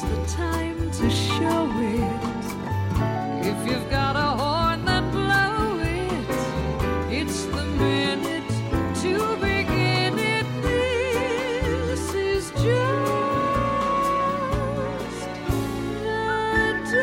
the time to show it. If you've got a horn, then blow it. It's the minute to begin it. This is just a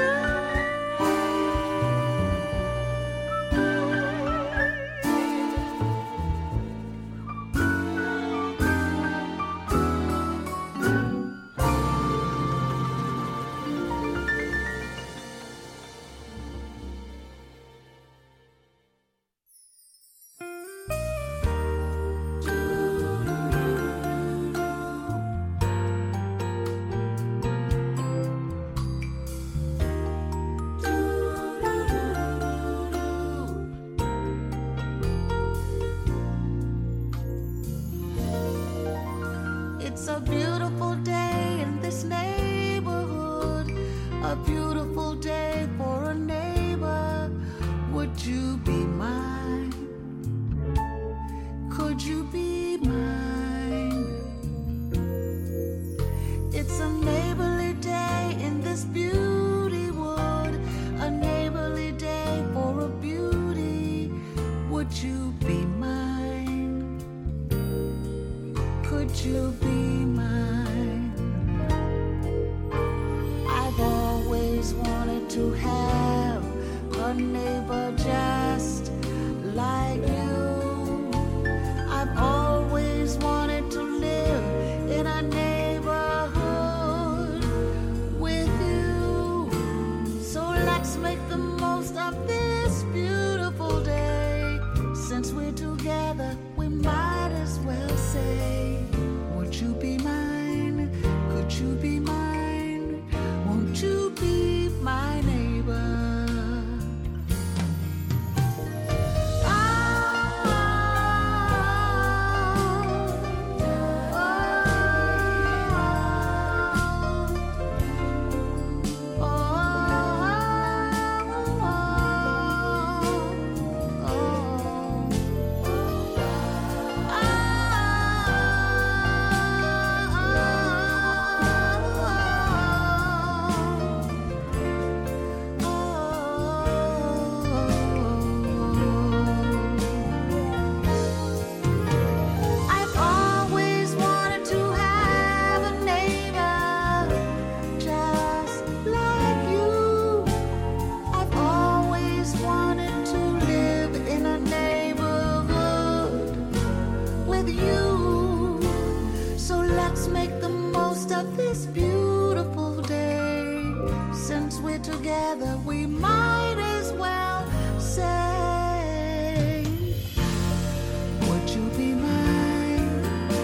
It's a beautiful day in this neighborhood, a beautiful day for a neighbor. Would you be mine? Could you be mine? It's a neighborly day in this beauty wood, a neighborly day for a beauty. Would you be mine? Could you be mine? I've always wanted to have a neighbor just like you. I've always wanted to live in a neighborhood with you. So let's make the most of this beautiful day. Since we're together, we might as well say, would you be mine? Could you be mine? Won't you be my neighbor? I've always wanted to have a neighbor just like you. I've always wanted to live in a neighborhood with you. So let's make the most of this beautiful day. Since we're together, we might as well say, would you be mine?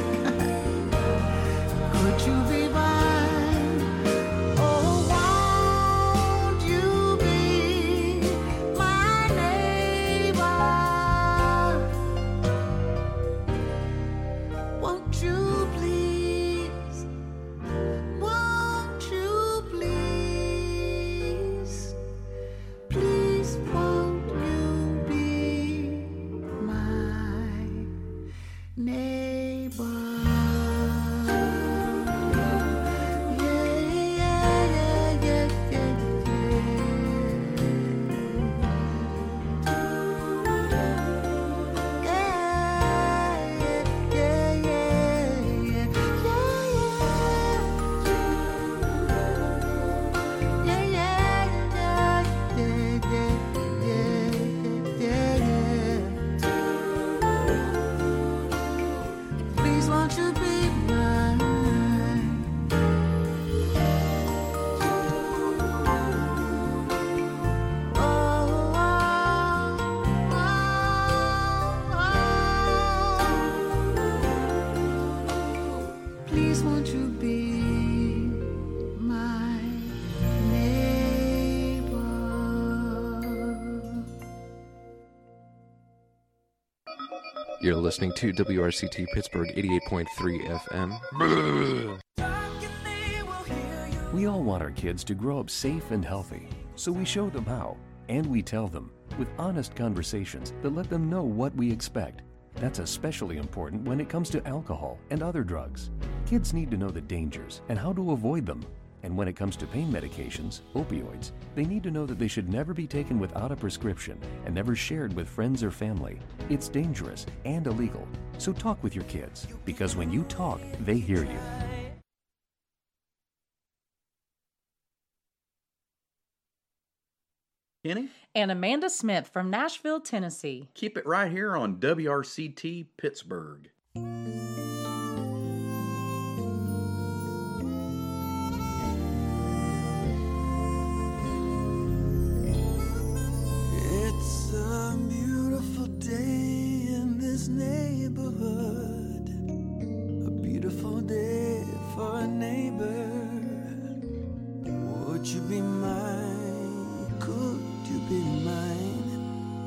Could you be mine? Oh, won't you be my neighbor? Won't you please? Won't you please? Please won't you be my neighbor? Yeah, yeah, yeah, yeah, yeah, Please won't you be mine? Please won't you be my neighbor? You're listening to WRCT Pittsburgh 88.3 FM. We all want our kids to grow up safe and healthy, so we show them how, and we tell them with honest conversations that let them know what we expect. That's especially important when it comes to alcohol and other drugs. Kids need to know the dangers and how to avoid them. And when it comes to pain medications, opioids, they need to know that they should never be taken without a prescription and never shared with friends or family. It's dangerous and illegal. So talk with your kids, because when you talk, they hear you. Kenny? And Amanda Smith from Nashville, Tennessee. Keep it right here on WRCT Pittsburgh. It's a beautiful day in this neighborhood, a beautiful day for a neighbor. Would you be mine? Could you be mine?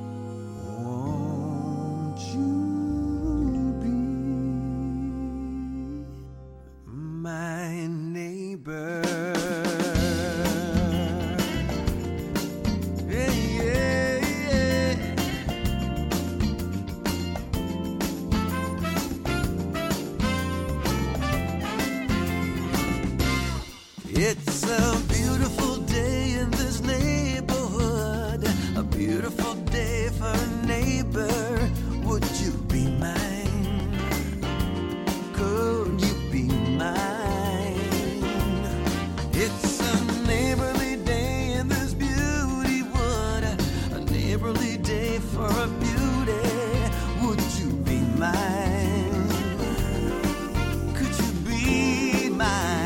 Won't you be my neighbor? It's a beautiful day in this neighborhood, a beautiful day for a neighbor. Would you be mine? Could you be mine? It's a neighborly day in this beauty wood, a neighborly day for a beauty. Would you be mine? Could you be mine?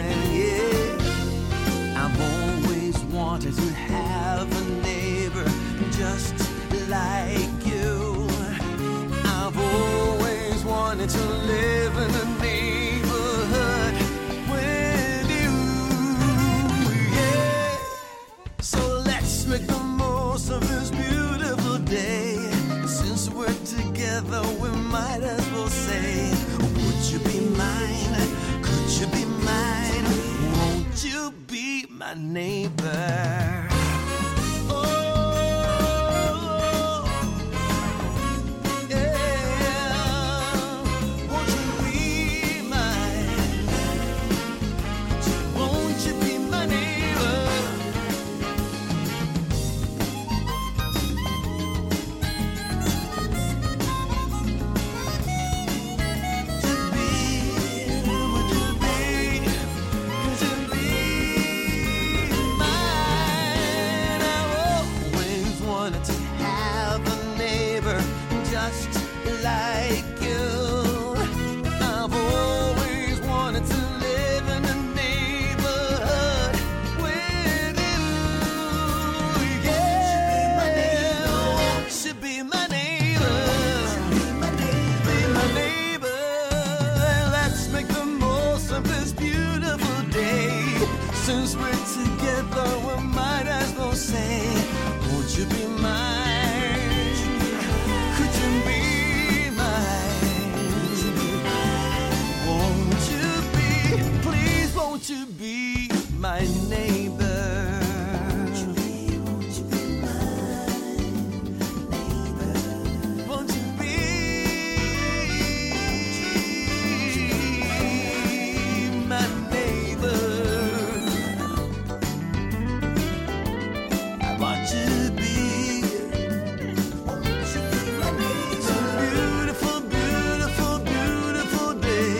Wanted to have a neighbor just like you. I've always wanted to live in a neighborhood with you. Yeah. So let's make the most of this beautiful day. Since we're together, we might as well say, would you be mine? Could you be mine? Won't you be my neighbor? Oh, yeah. Won't you be mine? Won't you be my neighbor? Like you, I've always wanted to live in a neighborhood with you. Yeah, should be my neighbor, be my neighbor. Let's make the most of this beautiful day. Since we're together, we might as well say, won't you be mine? Could you be? Won't you be my neighbor? Won't you be my neighbor? Won't you be my neighbor? I want you to be. Won't you be my neighbor? It's a beautiful, beautiful, beautiful day.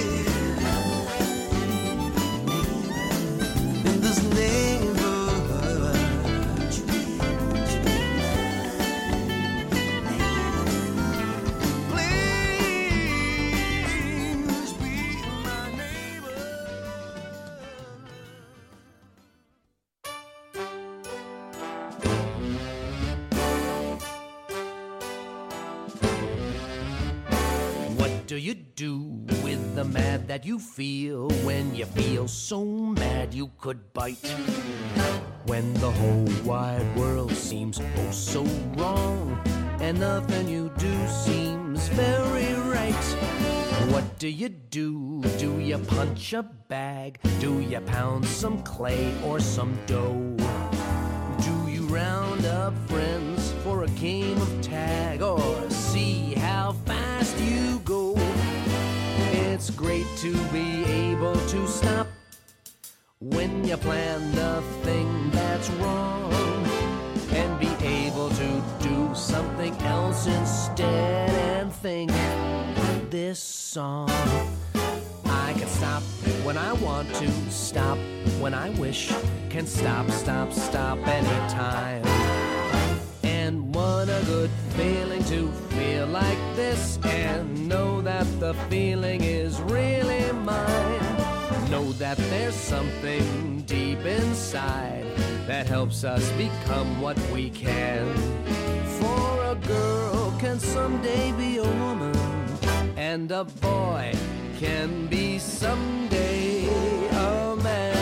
What do you do with the mad that you feel when you feel so mad you could bite? When the whole wide world seems oh so wrong and nothing you do seems very right. What do you do? Do you punch a bag? Do you pound some clay or some dough? Do you round up friends for a game of tag or see how fast you go? It's great to be able to stop when you plan the thing that's wrong and be able to do something else instead and think this song. I can stop when I want to, stop when I wish, can stop anytime. And what a good feeling to feel like this and know that the feeling is really mine. Know that there's something deep inside that helps us become what we can. For a girl can someday be a woman, and a boy can be someday a man.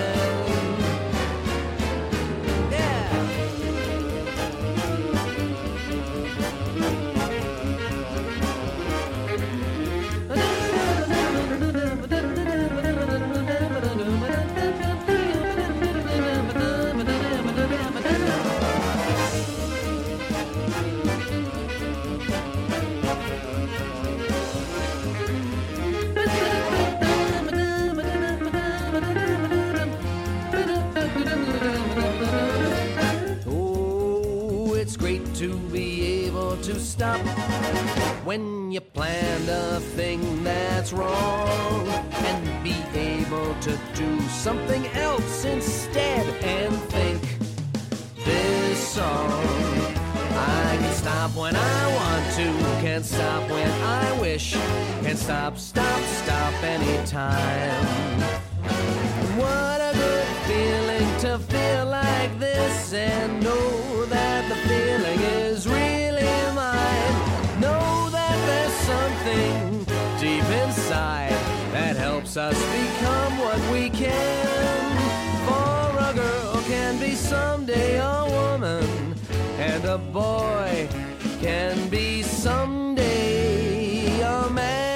To be able to stop when you planned a thing that's wrong and be able to do something else instead and think this song. I can stop when I want to, can stop when I wish, can stop anytime. What a good feeling to feel like this and know that the feeling is really mine. Know that there's something deep inside that helps us become what we can. For a girl can be someday a woman, and a boy can be someday a man.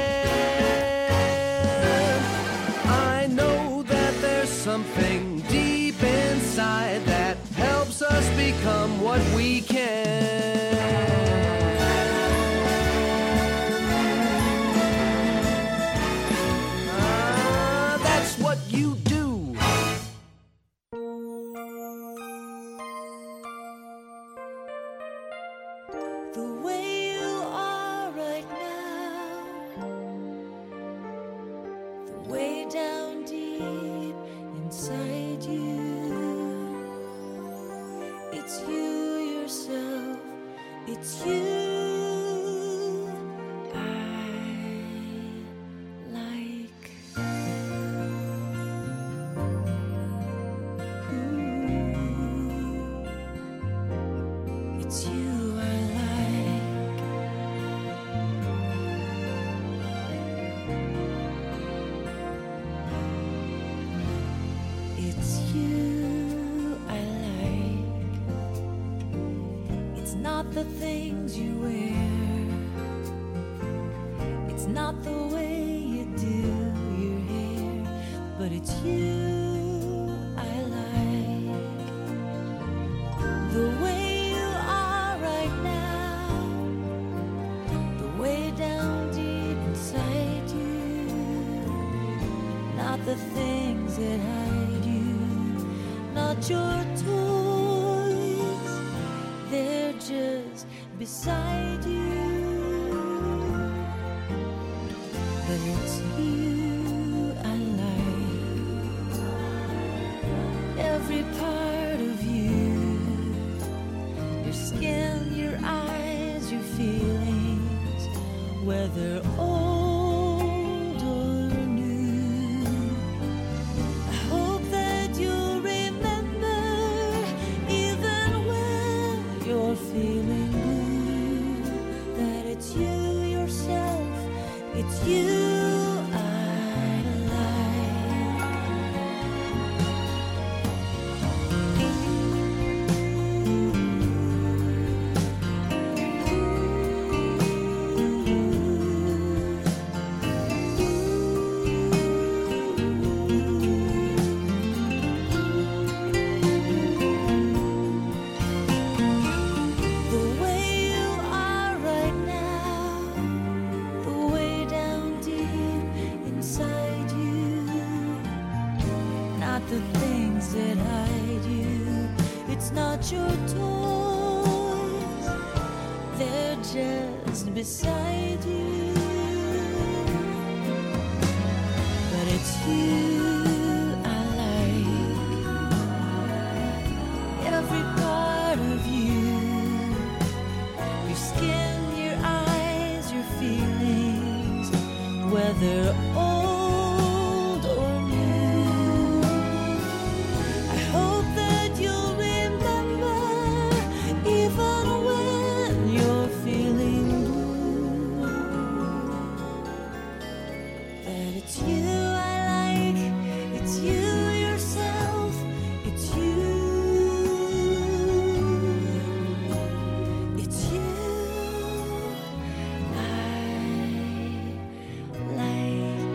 I know that there's something deep inside that helps us become what we can. That's what you do. The way you are right now, the way down deep inside you, it's you yourself, it's you I like. Ooh, it's you I like. It's you I like. It's not the things you wear, it's not the way you do your hair, but it's you I like. The way you are right now, the way down deep inside you, not the things that hide you, not your toys, they're just beside you. But it's you I like. Every part of you, your skin, your eyes, your feelings, whether old or new. I hope that you'll remember, even when you're feeling blue, that it's you yourself, it's you I like. the things that hide you. It's not your toys, they're just beside you. But it's you I like, every part of you. Your skin, your eyes, your feelings, whether old or new. I hope that you'll remember, even when you're feeling blue, that it's you I like, it's you yourself, it's you. It's you I like.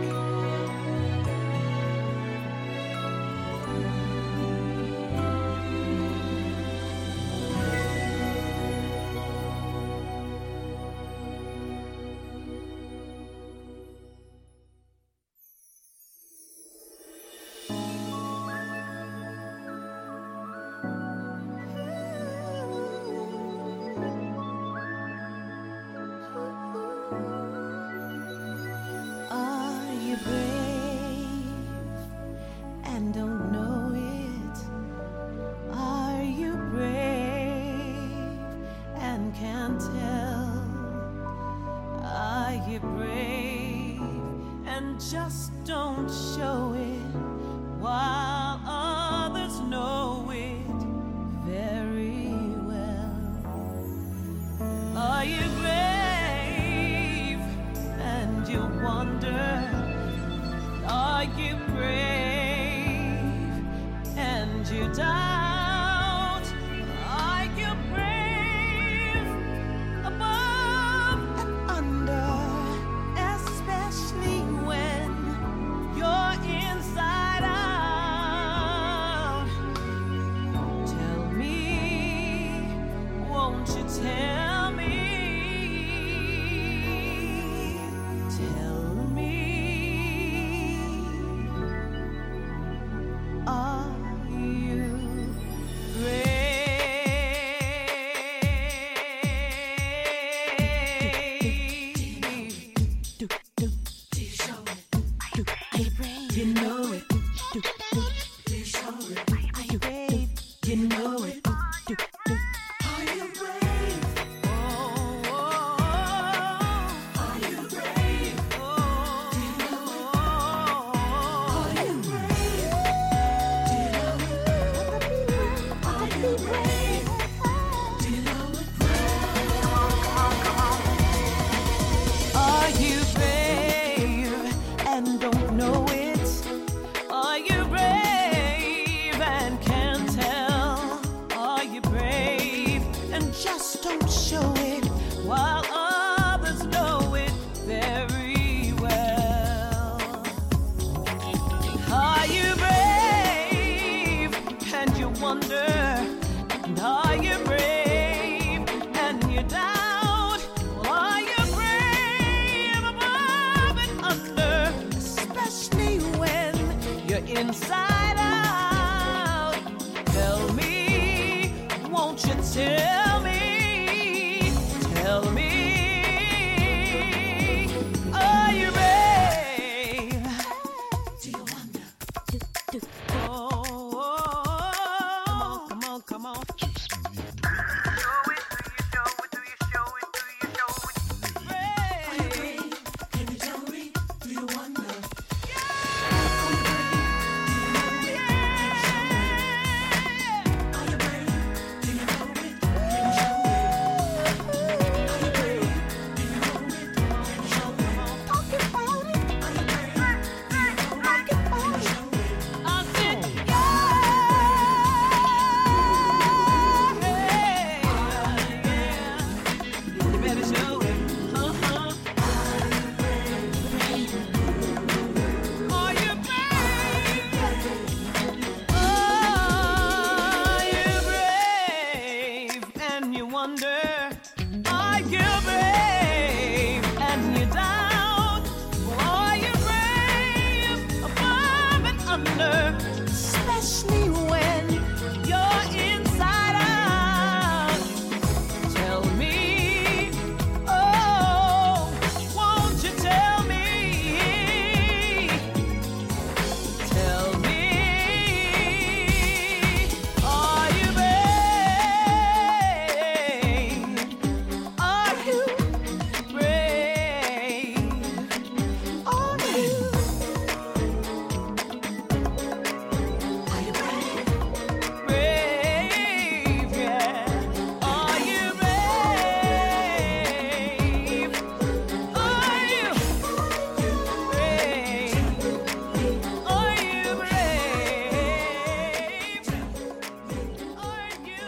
Are you brave and don't know it? Are you brave and can't tell? Are you brave and just don't show it while others know it very well? Are you brave and you wonder? Are you brave and you doubt? Are you brave above and under? Especially when you're inside out. Tell me, won't you tell me? Tell me, are you brave? You know it. Please show it. Are you brave? You know it. Are you brave? Oh, are you brave? Do you know it? Are you brave? Do you know it? Are you brave? Do you know it? Are you brave and don't know it? Are you brave and can't tell? Are you brave and just don't show it while others know it very well? Are you brave and you wonder? And are you brave and you doubt? Are you brave above and under? Especially when you're inside out. Tell me, won't you tell me? Tell me, are you brave? Do you wonder? Oh, come on, come on. Brave. Can you tell me? Do you wonder? Are you brave? Do you know it? especially when you're inside out. Tell me, oh, won't you tell me? Tell me, are you brave? Are you brave? Are you? Brave, yeah. Are you brave? Are you brave? Are you brave? Are you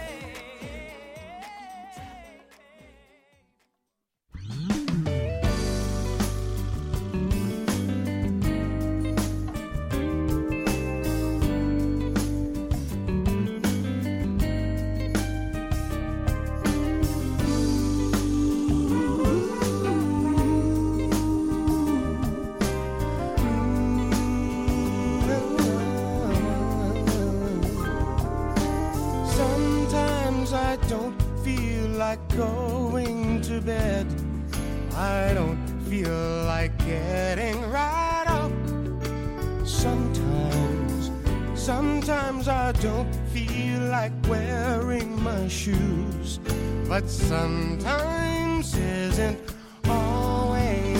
Sometimes I don't feel like going to bed. I don't feel like getting right up. Sometimes I don't feel like wearing my shoes. But sometimes isn't always.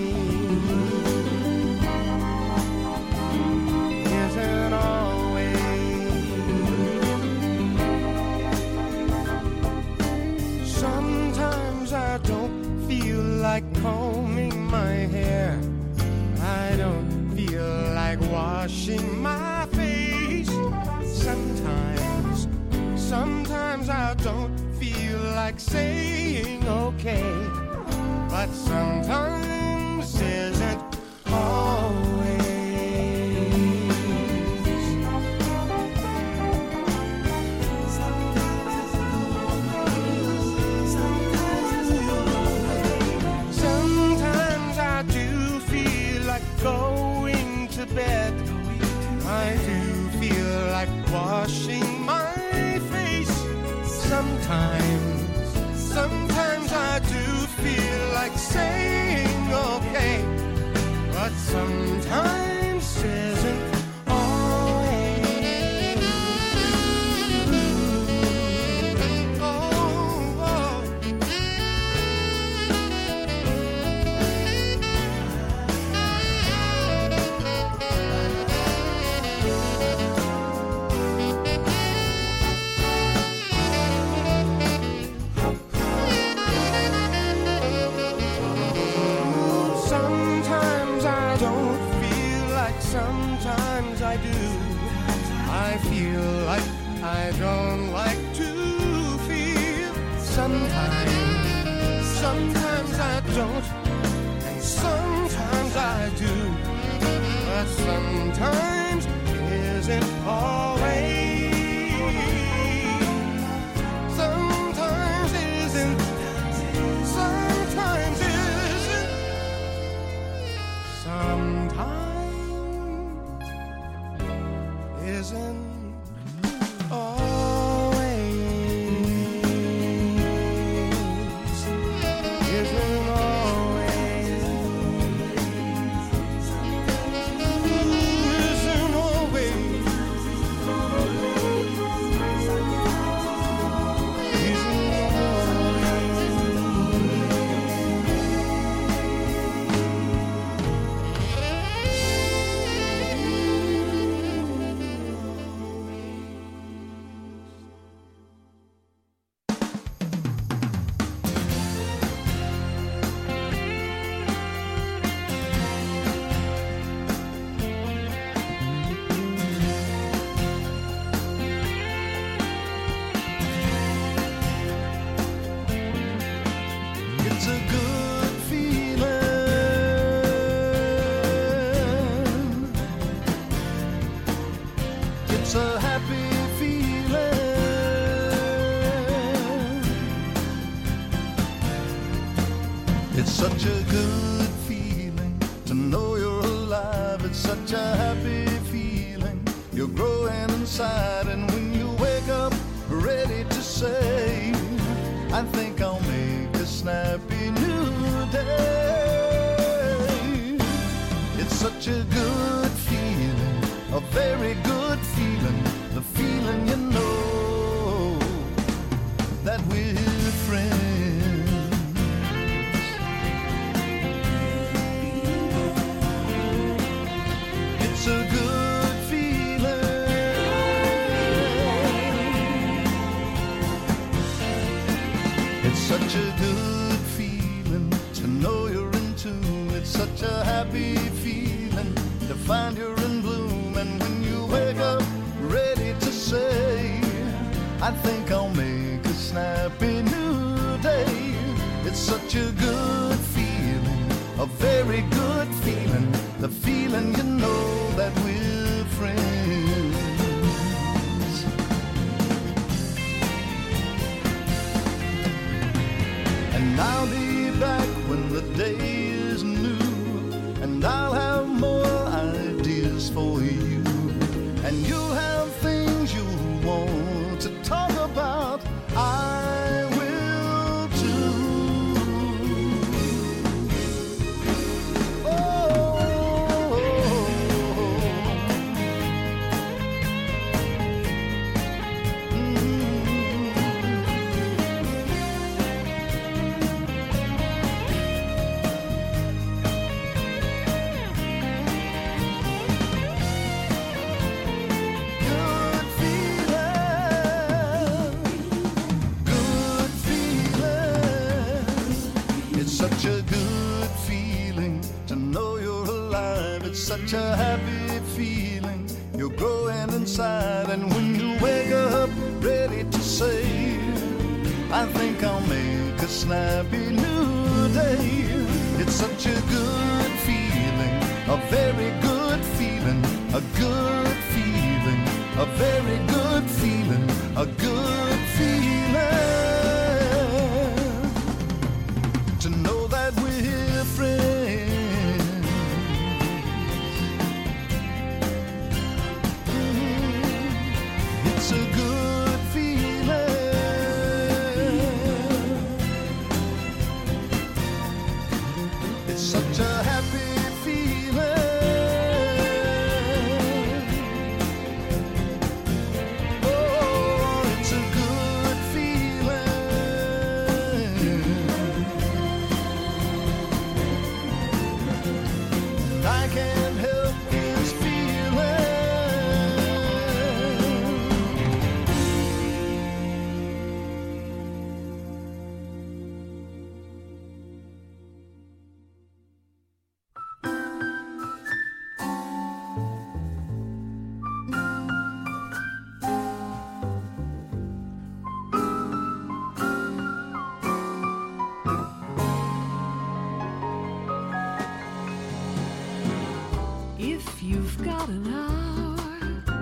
Isn't always. Sometimes I don't feel like combing my hair. I don't feel like washing my face. Sometimes I don't feel like saying okay. But sometimes isn't always. Sometimes I do feel like going to bed. I do feel like washing my face. Sometimes I do feel like saying okay. But sometimes isn't always. Sometimes I don't feel like, sometimes I do. I feel like I don't like to feel. Sometimes I don't, and sometimes I do. But sometimes isn't always. Sometimes isn't. Sometimes isn't. Sometimes isn't always. Isn't always. Isn't always. It's a good feeling. It's a happy feeling. It's such a good feeling to know you're alive. It's such a happy feeling. You're growing growing inside, and when you wake up ready to say, I think I'll make a snappy new day. It's such a good feeling, a very good feeling, the feeling you know that we're friends. It's a good feeling. It's such a good feeling to know you're in tune. It's such a happy feeling to find you're in bloom. And when you wake up ready to say, I think I'll make a snappy new day. It's such a good feeling, a very good feeling, the feeling you know that we're friends. And I'll be back when the day is new, and I'll have more ideas for you, and you'll have things you want to talk about. I will too. Such a good feeling to know you're alive. It's such a happy feeling, you're growing inside. And when you wake up ready to say, I think I'll make a snappy new day. It's such a good feeling, a very good feeling, a good feeling, a very good feeling, a good feeling. To know that we're friends. It's a good feeling. It's such a happy feeling. Oh, it's a good feeling. I can't help this feeling. If you've got an hour,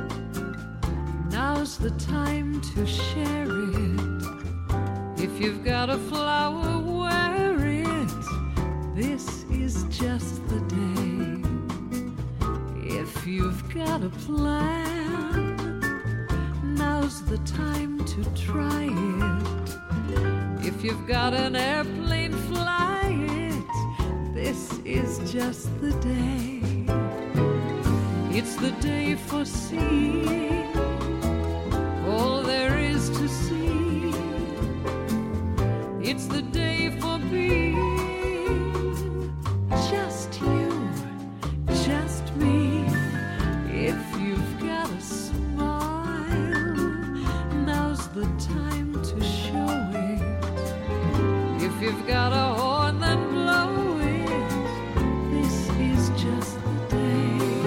now's the time to share it. If you've got a flower, wear it. This is just the day. If you've got a plan, now's the time to try it. If you've got an airplane, fly it. This is just the day. It's the day for seeing all there is to see. It's the day for being just you, just me. If you've got a smile, now's the time to show it. If you've got a horn, then blow it. This is just the day.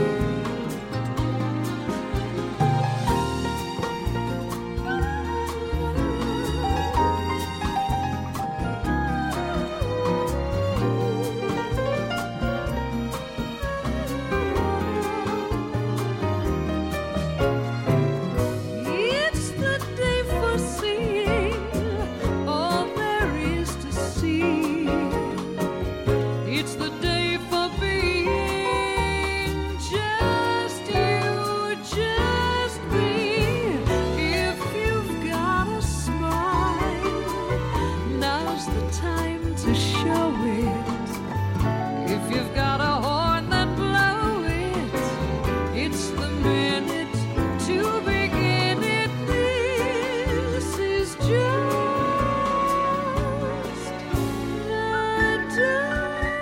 It's the day for seeing all there is to see. minute to begin it. This is just a day.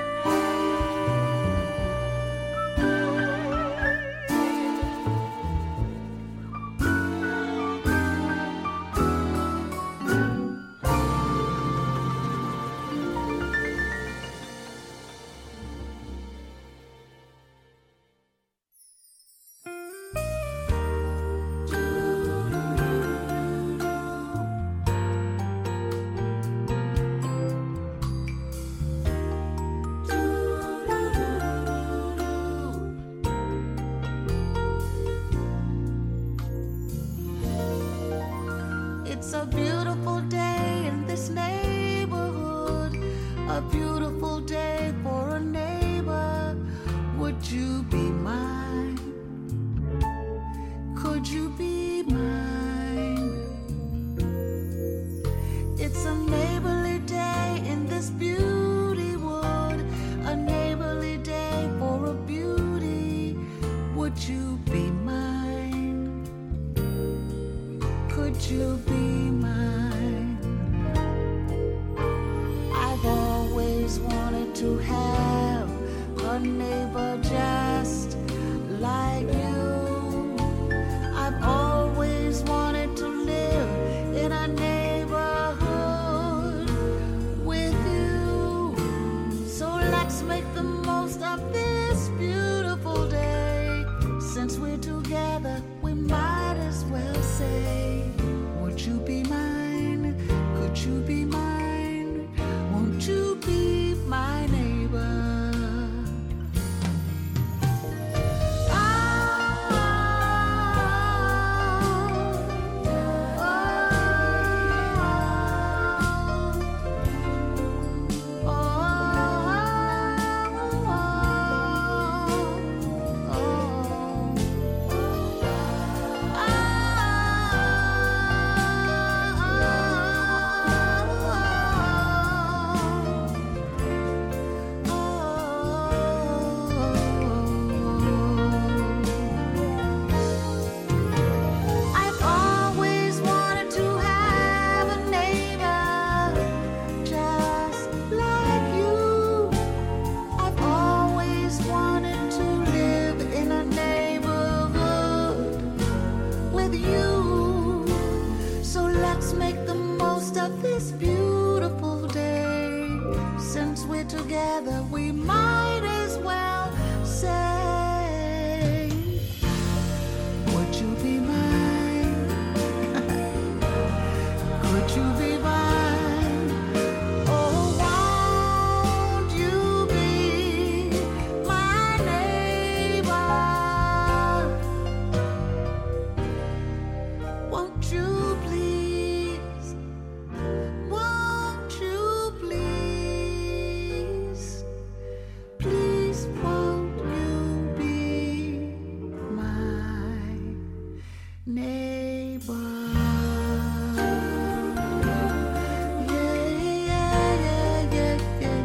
It's a beautiful day in this neighborhood, a beautiful day for a neighbor. Would you be mine? Could you be mine? It's a neighborly day in this beauty wood, a neighborly day for a beauty. Would you be mine? Could you be mine? I've always wanted to have a neighbor just like you. I've always wanted to live in a neighborhood with you. So let's make the most of this beautiful day. Since we're together, we might as well say, would you be mine? Could you be mine? Won't you be my neighbor? I've always wanted to have a neighbor just like you. I've always wanted to live in a neighborhood with you. So let's make the most of this beautiful day. Since we're together, we might as well say, would you be mine? Could you be mine? Oh, won't you be my neighbor? Won't you please? Won't you please? Please won't you be my neighbor? Yeah, yeah, yeah, yeah, yeah,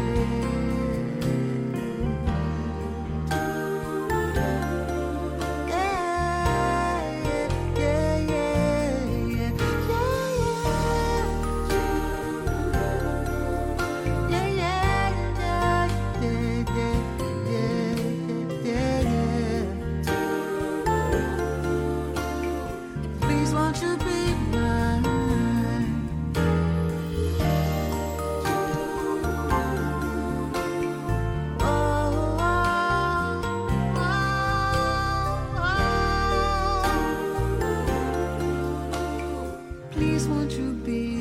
Please won't you be mine? Please won't you be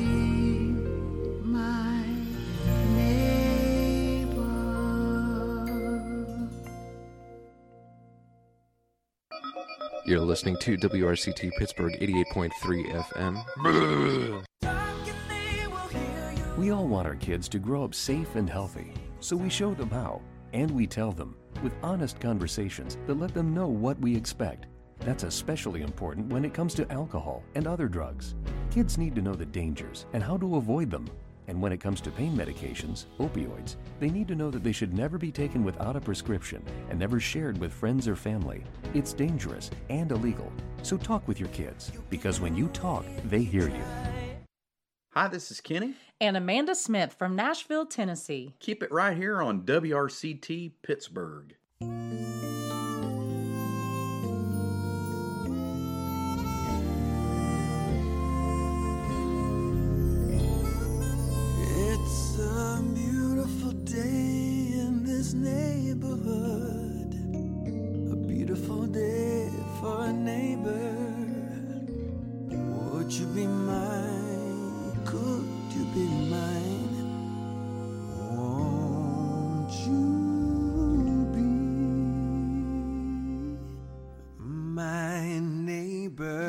my neighbor? You're listening to WRCT Pittsburgh 88.3 FM. We all want our kids to grow up safe and healthy, so we show them how, and we tell them with honest conversations that let them know what we expect. That's especially important when it comes to alcohol and other drugs. Kids need to know the dangers and how to avoid them. And when it comes to pain medications, opioids, they need to know that they should never be taken without a prescription and never shared with friends or family. It's dangerous and illegal. So talk with your kids, because when you talk, they hear you. Hi, this is Kenny. And Amanda Smith from Nashville, Tennessee. Keep it right here on WRCT Pittsburgh. It's a beautiful day in this neighborhood, a beautiful day for a neighbor. Would you be mine? Could you be mine? Won't you be my neighbor?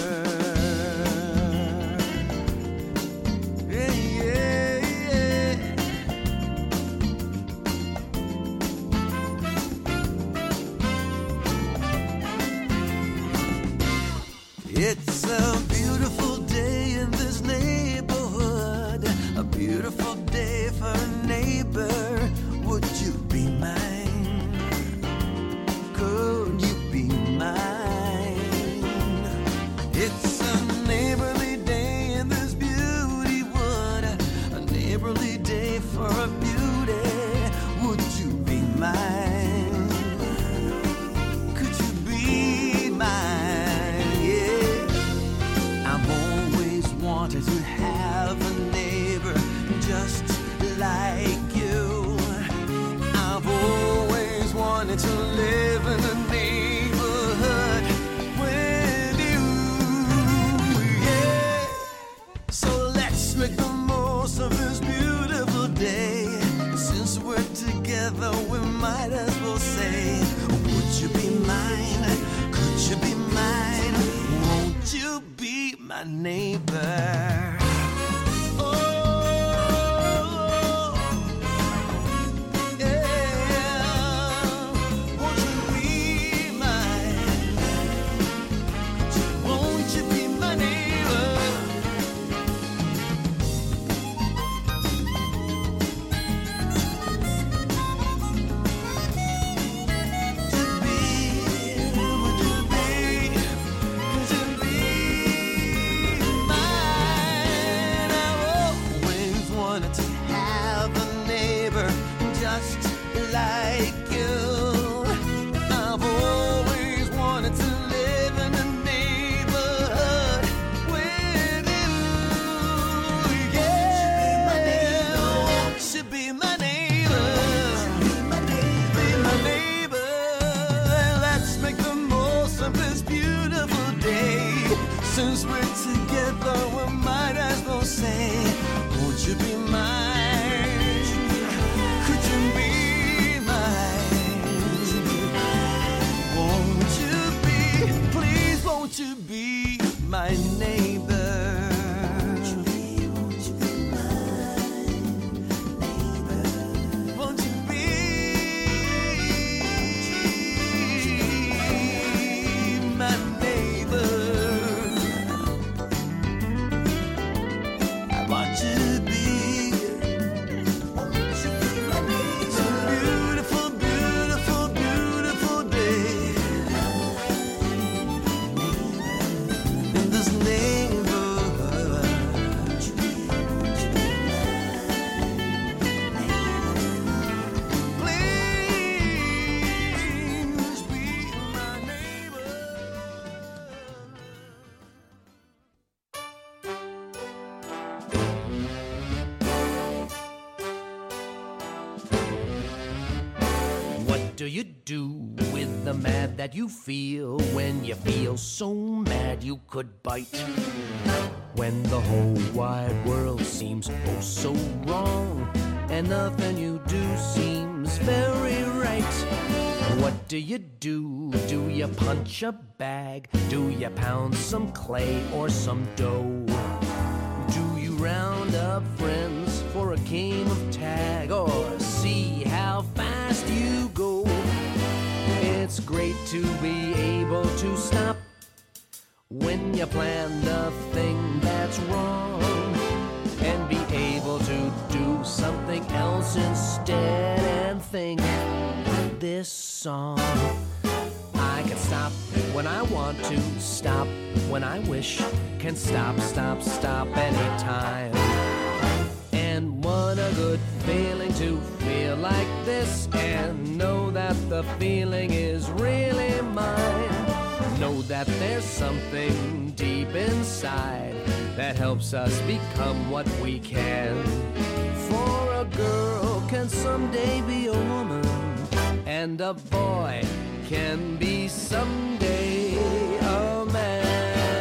It's a beautiful day in this neighborhood, a beautiful day for a neighbor. Would you be mine? Could you be mine? It's a neighborly day in this beauty wood, a neighborly day for a beauty. Would you be mine? Could you be mine? Wanted to have a neighbor just like you. I've always wanted to live in a neighborhood with you. Yeah. So let's make the most of this beautiful day. Since we're together, we might as well say, would you be mine? Could you be mine? Won't you be my neighbor? Like you, I've always wanted to live in a neighborhood with you. Yeah, won't you be my neighbor? Be my neighbor. Let's make the most of this beautiful day. Since we're together, we might as well say, won't you be mine? Could you be? Won't you be my neighbor? Won't you be my neighbor? Won't you be my neighbor? I want you to be. Won't you be my neighbor? It's a beautiful, beautiful, beautiful day. What do you do with the mad that you feel when you feel so mad you could bite? When the whole wide world seems oh so wrong and nothing you do seems very right. What do you do? Do you punch a bag? Do you pound some clay or some dough? Do you round up friends for a game of tag or see how fast you go? It's great to be able to stop when you plan the thing that's wrong, and and be able to do something else instead and think this song. I can stop when I want to, stop when I wish, can stop, stop, stop anytime. And what a good feeling to feel like this and know that the feeling is really mine. Know that there's something deep inside that helps us become what we can. For a girl can someday be a woman, and a boy can be someday a man.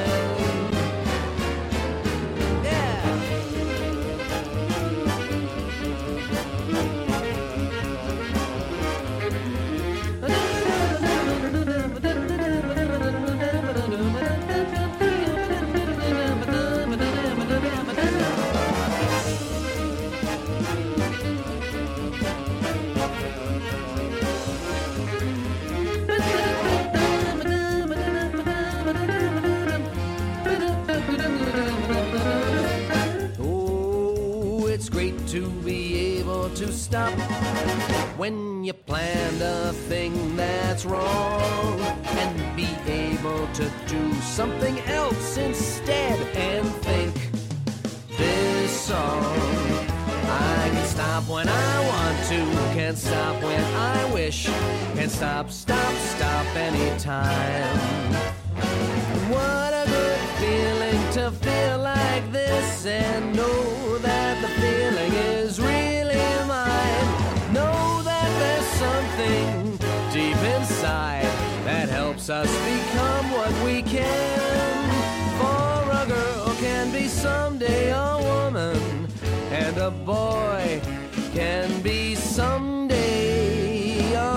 To be able to stop when you planned a thing that's wrong, and be able to do something else instead and think this song. I can stop when I want to, can stop when I wish, can stop, stop, stop anytime. What a good feeling to feel like this and know that the feeling is really mine. Know that there's something deep inside that helps us become what we can. For a girl can be someday a woman, and a boy can be someday a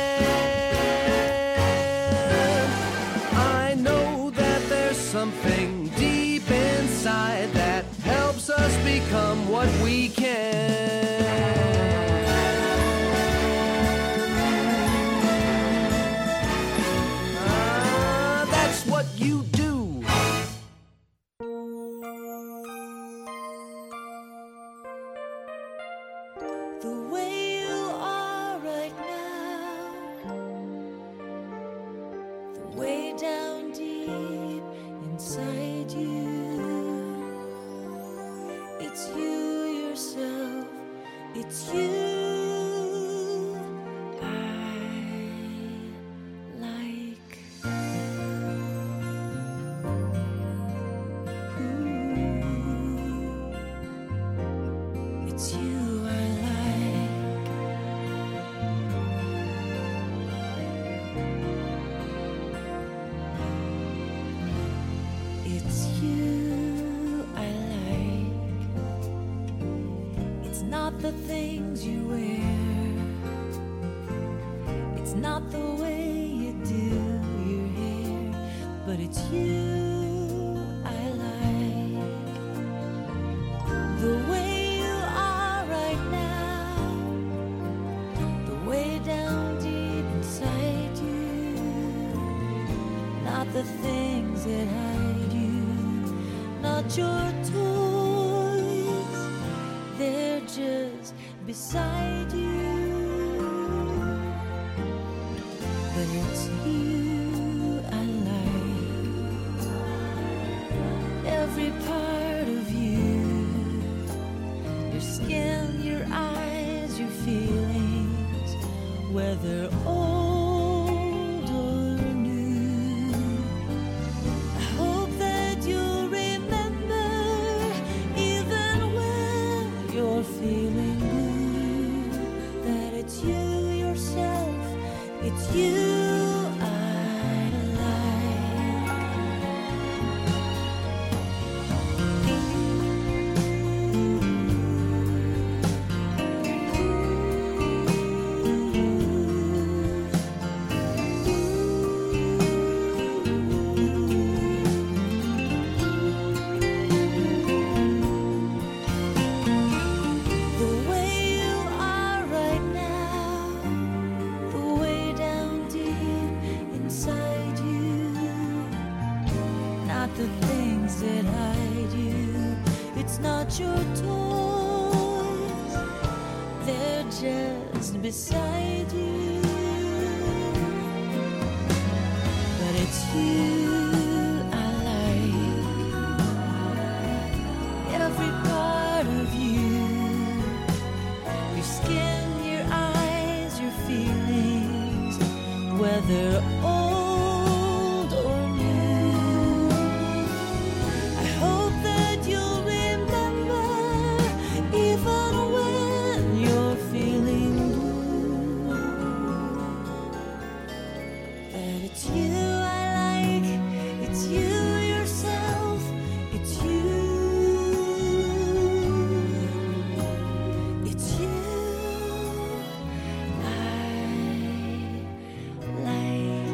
man. I know that there's something deep inside that helps us become what we can. That's what you do. The way you are right now, the way down deep inside you. It's you yourself, it's you I like. Ooh, it's you I like. It's you I like. It's not the things you wear, it's not the way you do your hair, but it's you I like. The way you are right now, the way down deep inside you, not the things that hide you, not your toys, they're just beside you. But it's you I like. Every part of you, your skin, your eyes, your feelings, whether old or new. I hope that you'll remember, even when you're feeling blue, that it's you yourself, it's you I The way you are right now, the way down deep inside you, not the things that hide you, it's not your toys, they're just beside you. But it's you I like, every part of you, your skin, your eyes, your feelings, whether old or new. I hope that you'll remember, even when you're feeling blue, that it's you I like, it's you yourself, it's you, it's you I like.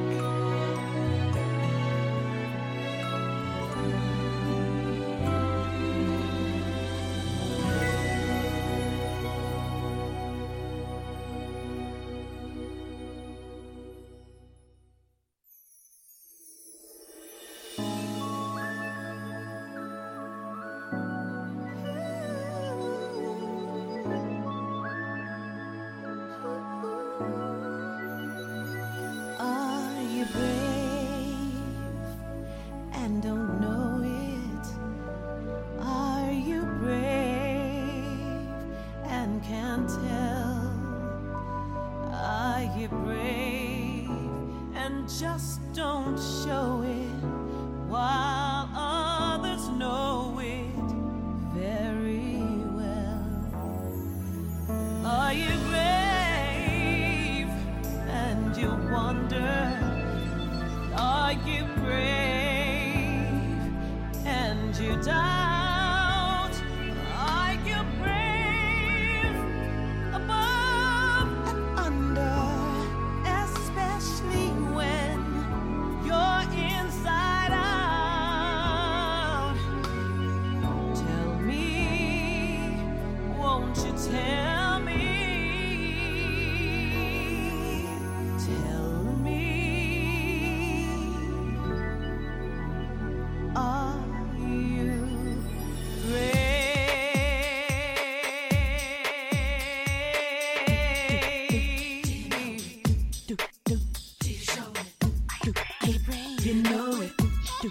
Are you brave and don't know it? Are you brave and can't tell? Are you brave and just don't show it while others know it very well? Are you brave and you wonder? Are you brave and you doubt? Are you brave above and under? Especially when you're inside out. Tell me, won't you tell me? Tell me, are you brave? You know it.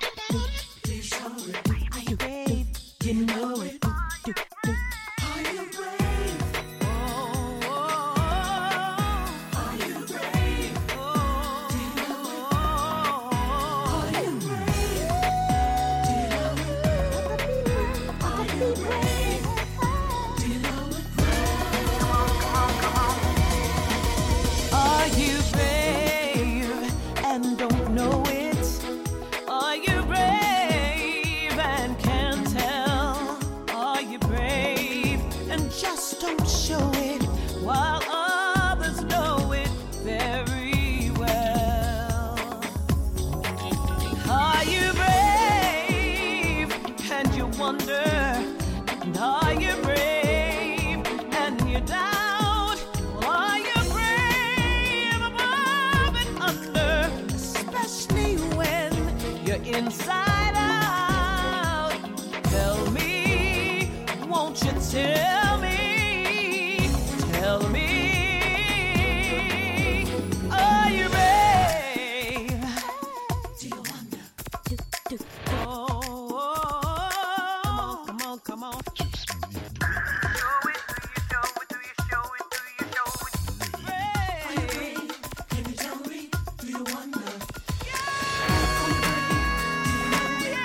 Are you brave? You know it. Are you brave? Oh, are you brave? Oh, do you know it? Are you brave? Do you know it? Are you brave? Do you know it? Are you brave and don't know it? Are you brave and can't tell? Are you brave and just don't show it while others know it very well? Are you brave and you wonder? And are you brave and you doubt? Are you brave above and under? Especially when you're inside out. Tell me, won't you tell me? Tell me, are you brave? Do you wonder? Oh, come on, come on. Brave. Can you tell me? Do you wonder? Yeah.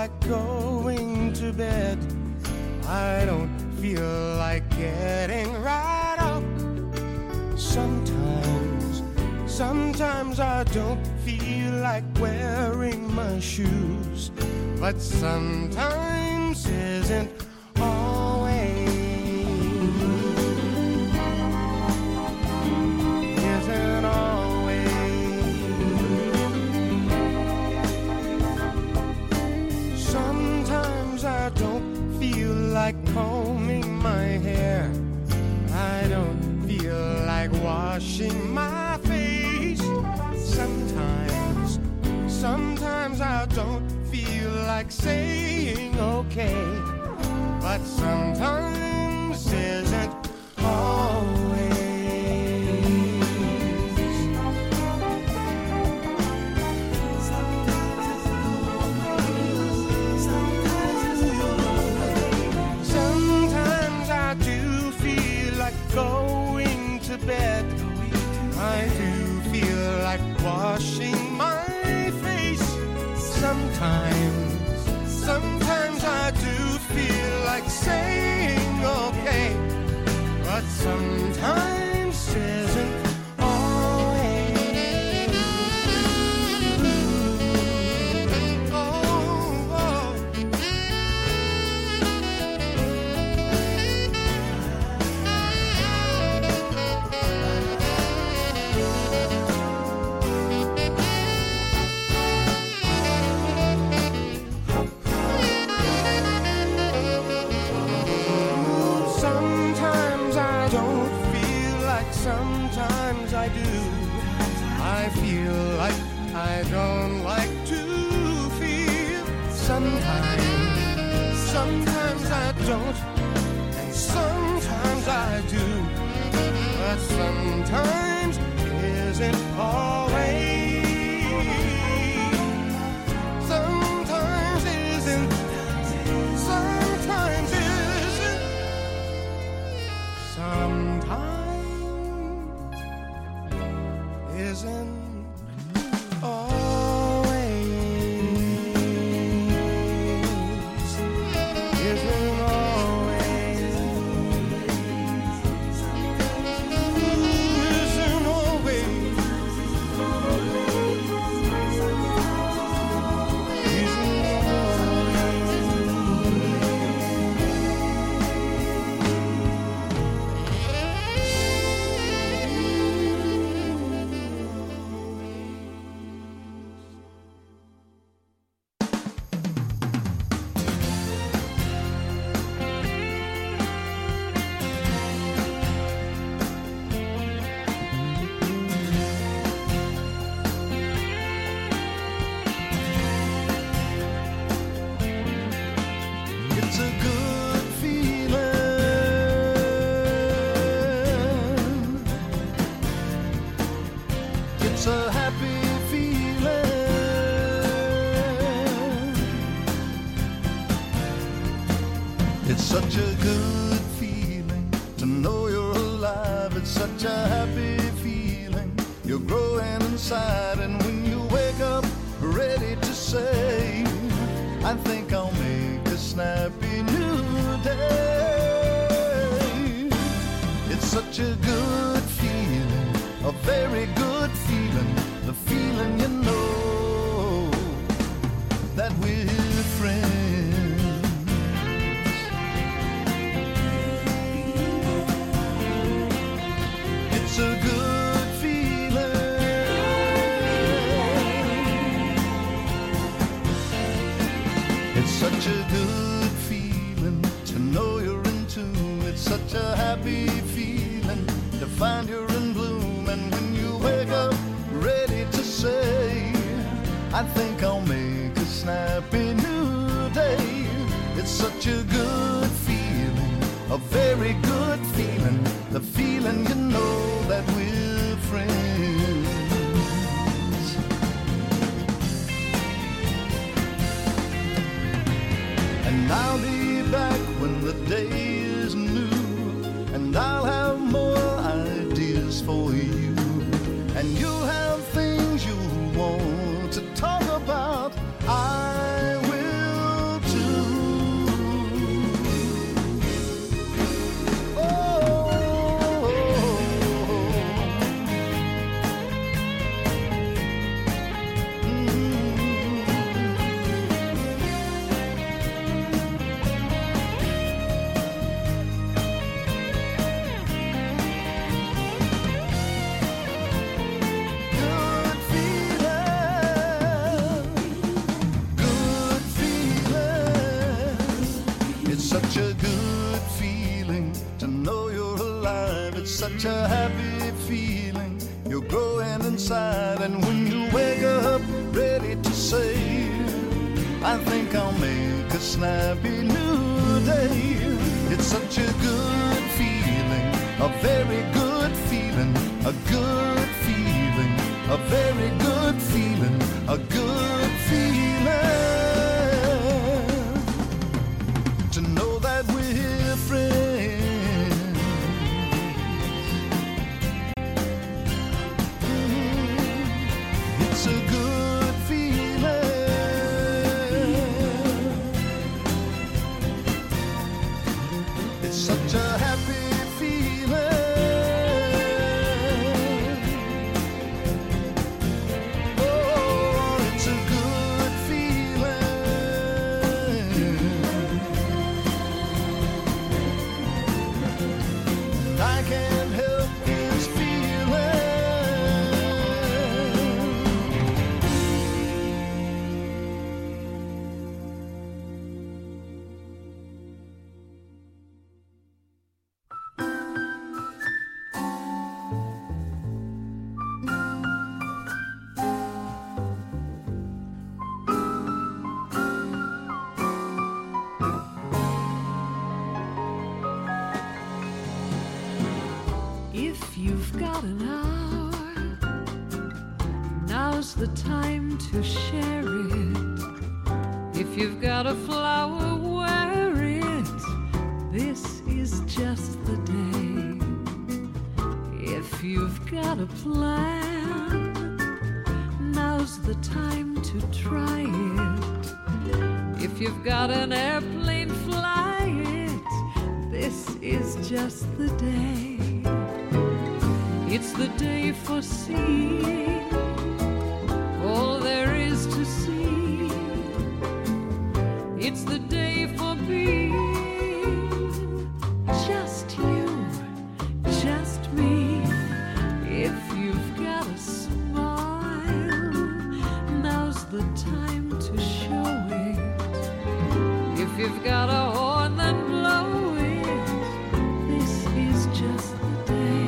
like going to bed. I don't feel like getting right up. Sometimes I don't feel like wearing my shoes. But sometimes isn't always. Isn't always. Sometimes I don't feel like combing my hair. I don't feel like washing my face. Sometimes I don't feel like saying okay. But sometimes isn't always. Sometimes I do feel like going to bed. I do feel like washing my face. Sometimes I do feel like saying okay, but sometimes isn't always. Sometimes I do. I feel like I don't like to feel. Sometimes I don't, and sometimes I do. But sometimes isn't always. Sometimes isn't. Sometimes isn't. Sometimes isn't always. Isn't always. Isn't always. It's a good feeling. It's a happy feeling. It's such a good feeling to know you're alive. It's such a happy feeling. You're growing inside, and when you wake up ready to say, I think I'll make a snappy new day. It's such a good feeling, a very good feeling, the feeling you know that we're friends. It's a good feeling. It's such a good feeling to know you're in tune. It's such a happy feeling to find you're in bloom. And when you wake up ready to say, I think I'll make a snappy new day. It's such a good feeling, a very good feeling, the feeling you know that we're friends. And I'll be back when the day is new, and I'll have more ideas for you, and you'll have things you want to talk about. I will such a happy feeling. You're growing inside, and when you wake up ready to say, I think I'll make a snappy new day. It's such a good feeling, a very good feeling, a good feeling, a very good feeling, a good feeling. To know that we're friends. It's a good feeling. It's such a happy feeling. Oh, it's a good feeling. I can't help this feeling. If you've got an hour, now's the time to share it. If you've got a flower, wear it. This is just the day. If you've got a plan, now's the time to try it. If you've got an airplane, fly it. This is just the day. It's the day for seeing all there is to see. It's the day for being just you, just me. If you've got a smile, now's the time to show it. If you've got a horn, then blow it. This is just the day.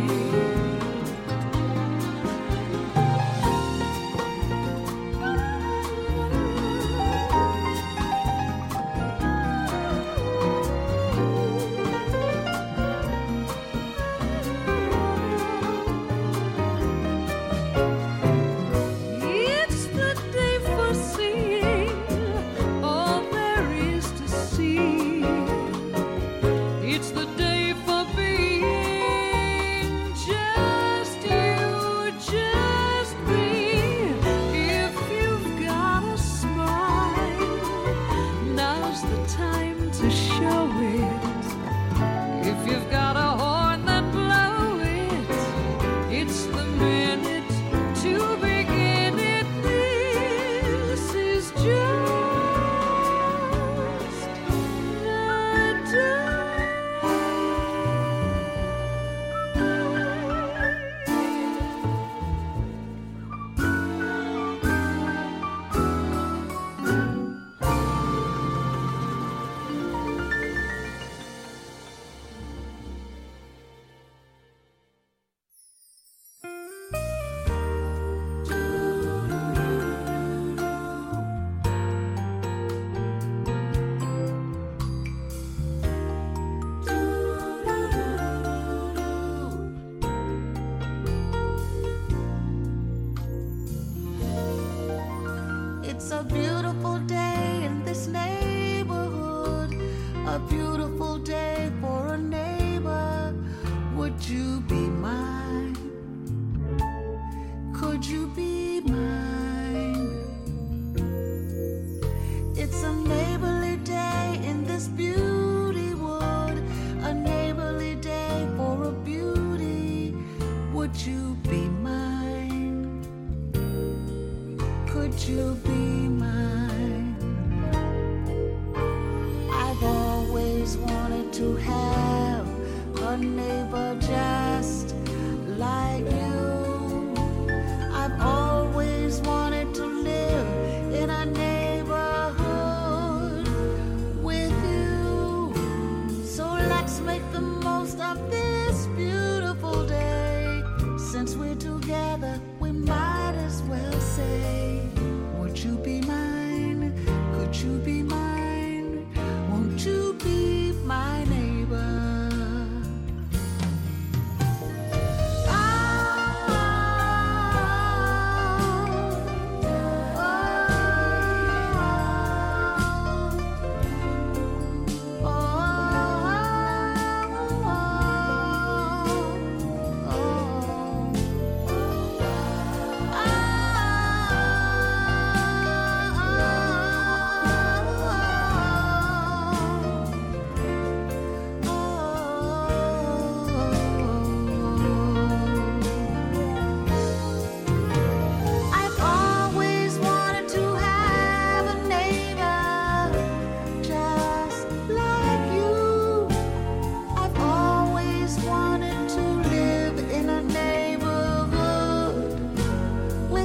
It's the day for seeing all there is to see. It's the day for being just you, just me. If you've got a smile, now's the time to show it. If you've got a horn, then blow it. It's the minute to begin it. This is just the day. It's a beautiful day in this neighborhood, a beautiful day for a neighbor. Would you be mine? Could you be mine? It's a neighborly day in this beauty wood, a neighborly day for a beauty. Would you be mine? Could you be mine? I've always wanted to have a neighbor just like you. I've always wanted to live in a neighborhood with you. So let's make the most of this beautiful day.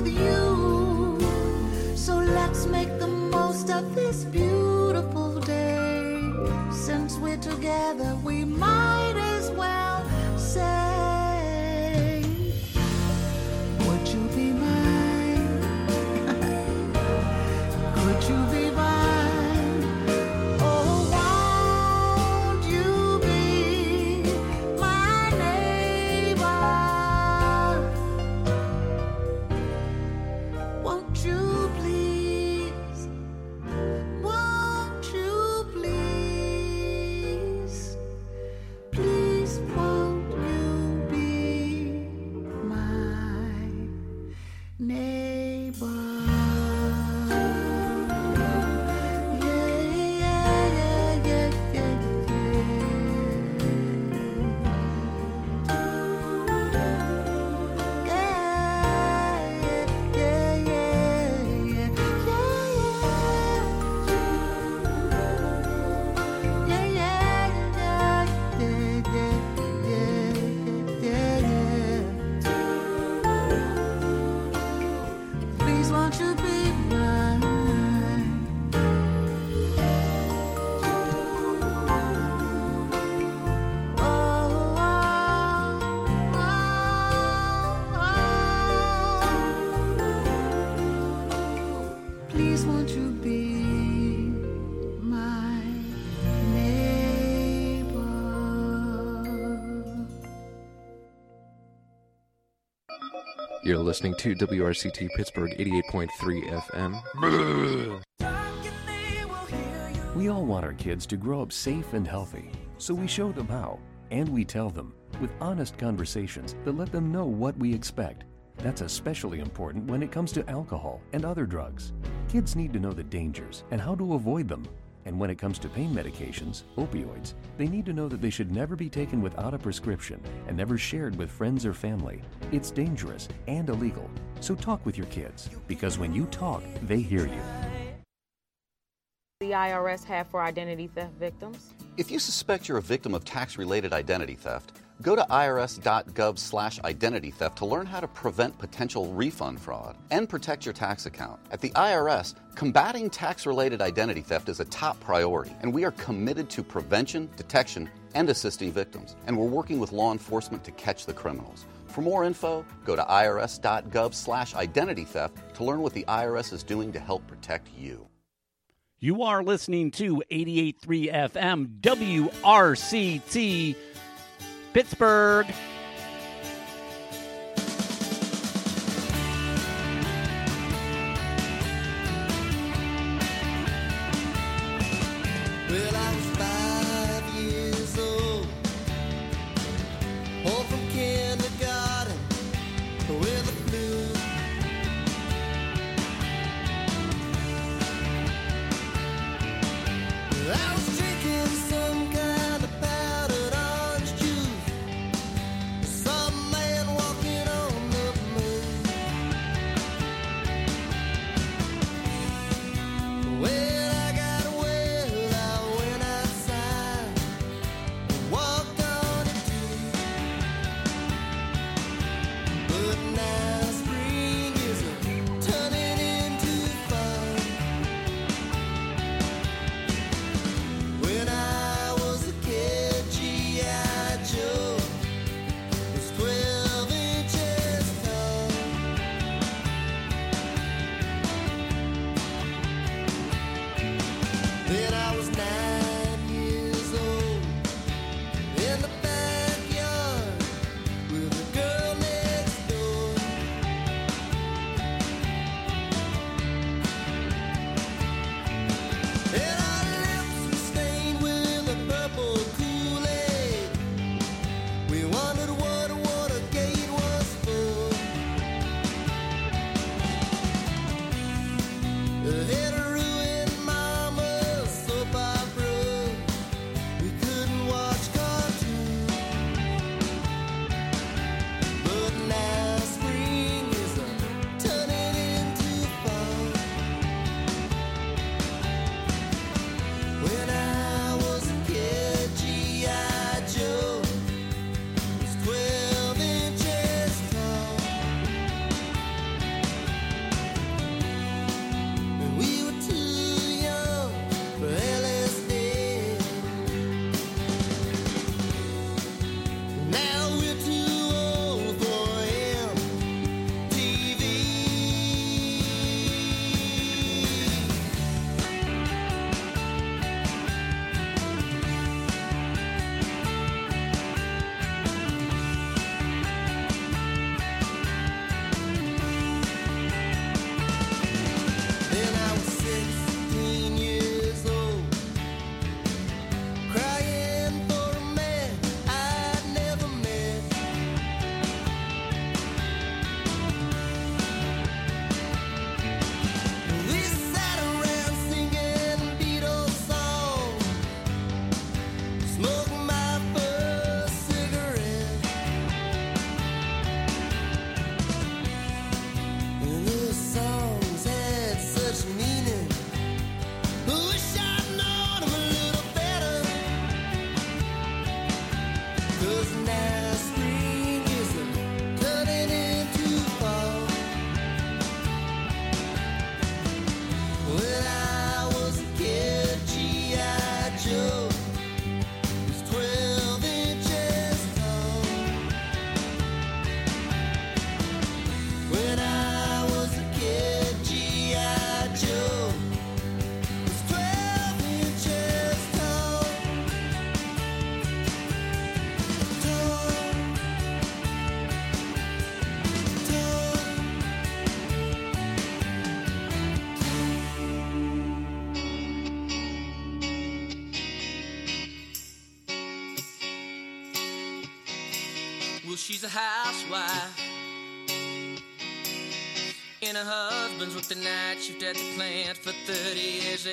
with you. So let's make the most of this beautiful day. Since we're together, we might as well say, would you be mine? Could you be mine? Oh, won't you be my neighbor? Won't you please? Won't you please? Please won't you be my neighbor? Please won't you be mine? Please won't you be my neighbor? You're listening to WRCT Pittsburgh 88.3 FM. We all want our kids to grow up safe and healthy, so we show them how, and we tell them with honest conversations that let them know what we expect. That's especially important when it comes to alcohol and other drugs. Kids need to know the dangers and how to avoid them. And when it comes to pain medications, opioids, they need to know that they should never be taken without a prescription and never shared with friends or family. It's dangerous and illegal. So talk with your kids, because when you talk, they hear you. The IRS have for identity theft victims? If you suspect you're a victim of tax-related identity theft, go to irs.gov/identity theft to learn how to prevent potential refund fraud and protect your tax account. At the IRS, combating tax-related identity theft is a top priority, and we are committed to prevention, detection, and assisting victims. And we're working with law enforcement to catch the criminals. For more info, go to irs.gov/identity theft to learn what the IRS is doing to help protect you. You are listening to 88.3 FM WRCT Pittsburgh. Well, I was 5 years old, home from kindergarten with the flu. I was drinking some kind of powdered orange juice. Saw a man walking on the moon. When I got well, I went songs had such meaning. I wish I'd known them a little better. 'Cause now spring is turning into fall. When I was a kid, G.I. Joe was 12 inches tall. When I was a kid, G.I. Joe was 12 inches tall. Well, she's a housewife, and her husband's worked the night shift at the plant for 30 years.